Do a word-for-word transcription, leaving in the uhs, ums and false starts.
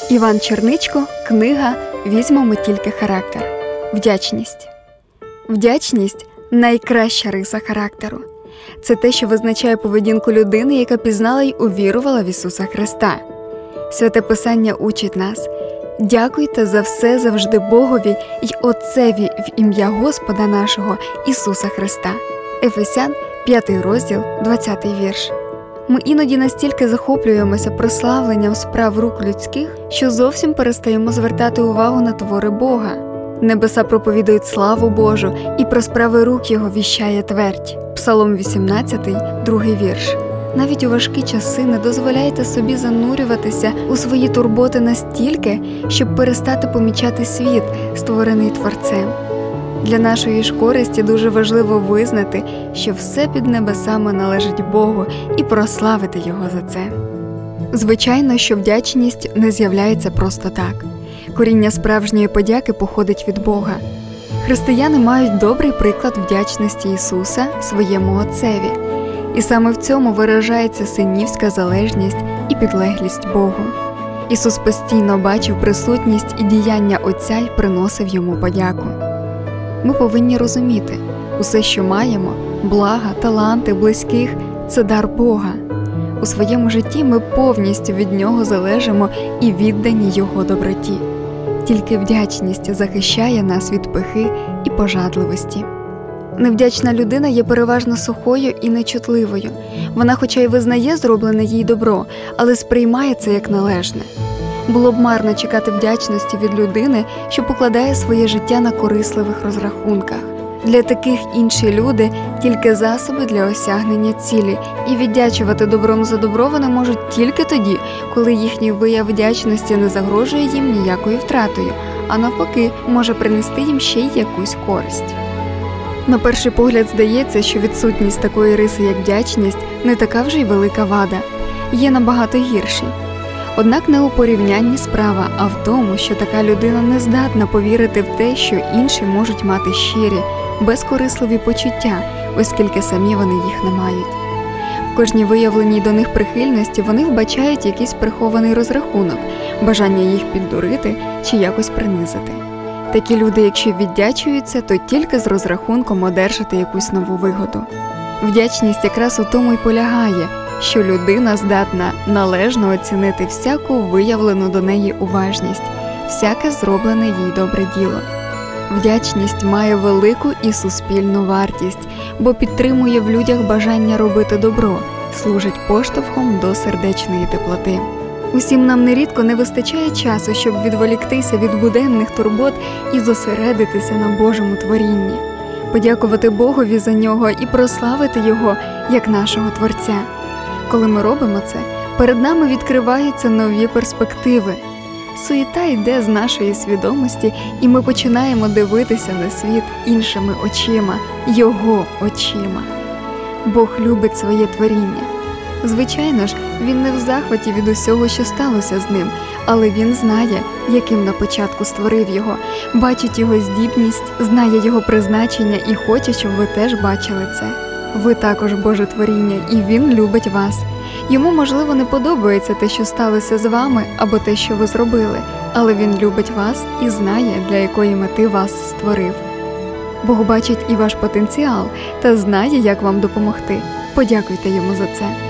Іван Черничко, книга «Візьмемо тільки характер». Вдячність. Вдячність – найкраща риса характеру. Це те, що визначає поведінку людини, яка пізнала й увірувала в Ісуса Христа. Святе Писання учить нас: «Дякуйте за все завжди Богові й Отцеві в ім'я Господа нашого Ісуса Христа». Ефесян, п'ятий розділ, двадцятий вірш. Ми іноді настільки захоплюємося прославленням справ рук людських, що зовсім перестаємо звертати увагу на твори Бога. Небеса проповідують славу Божу, і про справи рук Його віщає твердь. Псалом вісімнадцятий, другий вірш. Навіть у важкі часи не дозволяйте собі занурюватися у свої турботи настільки, щоб перестати помічати світ, створений Творцем. Для нашої ж користі дуже важливо визнати, що все під небесами належить Богу, і прославити Його за це. Звичайно, що вдячність не з'являється просто так. Коріння справжньої подяки походить від Бога. Християни мають добрий приклад вдячності Ісуса своєму Отцеві. І саме в цьому виражається синівська залежність і підлеглість Богу. Ісус постійно бачив присутність і діяння Отця й приносив Йому подяку. Ми повинні розуміти, усе, що маємо – блага, таланти, близьких – це дар Бога. У своєму житті ми повністю від Нього залежимо і віддані Його доброті. Тільки вдячність захищає нас від пихи і пожадливості. Невдячна людина є переважно сухою і нечутливою. Вона хоча й визнає зроблене їй добро, але сприймає це як належне. Було б марно чекати вдячності від людини, що покладає своє життя на корисливих розрахунках. Для таких інші люди – тільки засоби для осягнення цілі, і віддячувати добром за добро вони можуть тільки тоді, коли їхній вияв вдячності не загрожує їм ніякою втратою, а навпаки, може принести їм ще й якусь користь. На перший погляд здається, що відсутність такої риси, як вдячність, не така вже й велика вада. Є набагато гірші. Однак не у порівнянні справа, а в тому, що така людина не здатна повірити в те, що інші можуть мати щирі, безкорисливі почуття, оскільки самі вони їх не мають. В кожній виявленій до них прихильності вони вбачають якийсь прихований розрахунок, бажання їх піддурити чи якось принизити. Такі люди, якщо віддячуються, то тільки з розрахунком одержати якусь нову вигоду. Вдячність якраз у тому й полягає, що людина здатна належно оцінити всяку виявлену до неї уважність, всяке зроблене їй добре діло. Вдячність має велику і суспільну вартість, бо підтримує в людях бажання робити добро, служить поштовхом до сердечної теплоти. Усім нам нерідко не вистачає часу, щоб відволіктися від буденних турбот і зосередитися на Божому творінні, подякувати Богові за нього і прославити Його як нашого Творця. Коли ми робимо це, перед нами відкриваються нові перспективи. Суєта йде з нашої свідомості, і ми починаємо дивитися на світ іншими очима, Його очима. Бог любить своє творіння. Звичайно ж, Він не в захваті від усього, що сталося з ним, але Він знає, яким на початку створив його, бачить його здібність, знає його призначення і хоче, щоб ви теж бачили це. Ви також Боже творіння, і Він любить вас. Йому, можливо, не подобається те, що сталося з вами, або те, що ви зробили, але Він любить вас і знає, для якої мети вас створив. Бог бачить і ваш потенціал та знає, як вам допомогти. Подякуйте Йому за це.